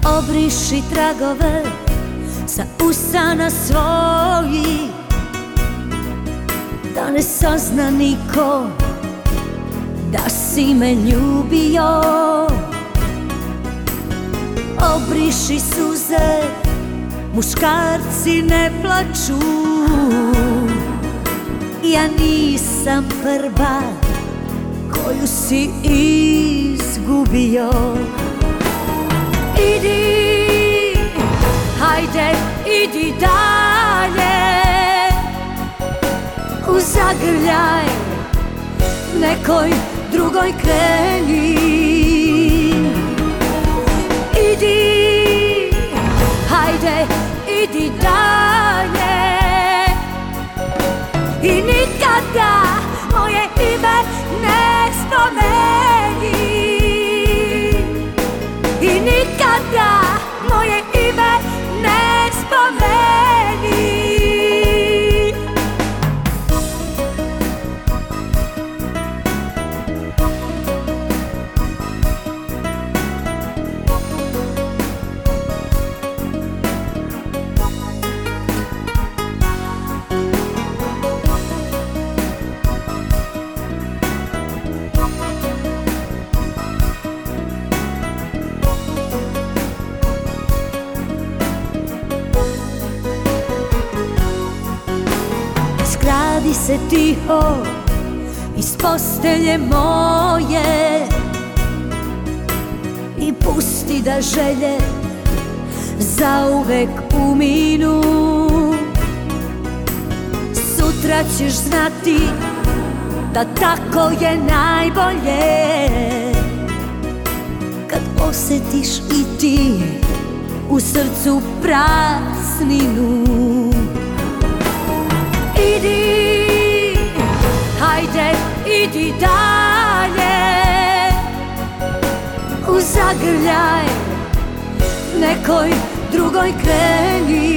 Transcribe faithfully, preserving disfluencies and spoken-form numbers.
Obriši tragove sa usana svojih, da ne sazna niko da si me ljubio. Obriši suze, muškarci ne plaču, ja nisam prva koju si izgubio. Idi, hajde, idi dalje, u zagrljaj nekoj drugoj kreni. Idi, hajde, idi dalje i nikada moje ime ne spomeni. I nikada moje ime ne spomeni. Skradi se tiho iz postelje moje i pusti da želje zauvek uminu. Sutra ćeš znati da tako je najbolje, kad osjetiš i ti u srcu prazninu. Idi, hajde, idi dalje, u zagrljaj nekoj drugoj kreni.